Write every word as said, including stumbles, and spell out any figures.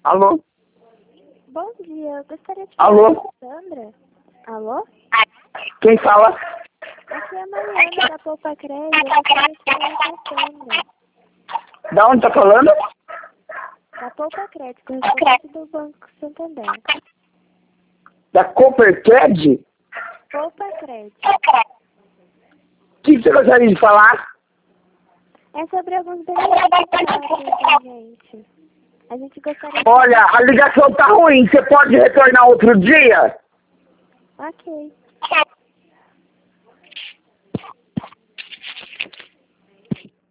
Alô? Bom dia, eu gostaria de Alô? falar com a Sandra. Alô? Quem fala? Aqui é a Mariana da Poupa Crédito, eu gostaria de falar com a Sandra. Da onde tá falando? Da Poupa Crédito, correspondente do Banco Santander. Da Coopercred? Poupa Crédito. O que você gostaria de falar? É sobre alguns benefícios da gente. A gente gostaria de... Olha, a ligação tá ruim. Você pode retornar outro dia? Ok.